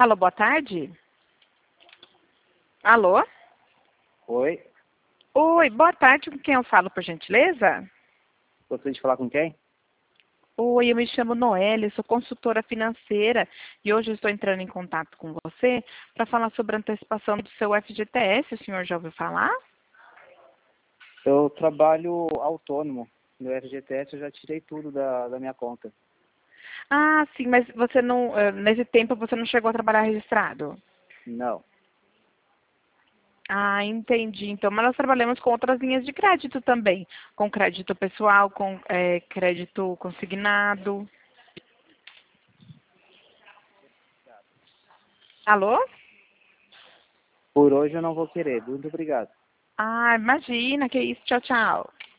Alô, boa tarde. Alô? Oi, Oi, boa tarde. Com quem eu falo, por gentileza? gostaria de falar com quem? Oi, eu me chamo Noelle, sou consultora financeira e hoje eu estou entrando em contato com você para falar sobre a antecipação do seu FGTS. O senhor já ouviu falar? Eu trabalho autônomo. No FGTS eu já tirei tudo da minha conta. Ah, sim, mas você não, nesse tempo você não chegou a trabalhar registrado? Não. Ah, entendi. Então, mas nós trabalhamos com outras linhas de crédito também, com crédito pessoal, com crédito consignado. Alô? Por hoje eu não vou querer. Muito obrigado. Ah, imagina, que isso. Tchau, tchau.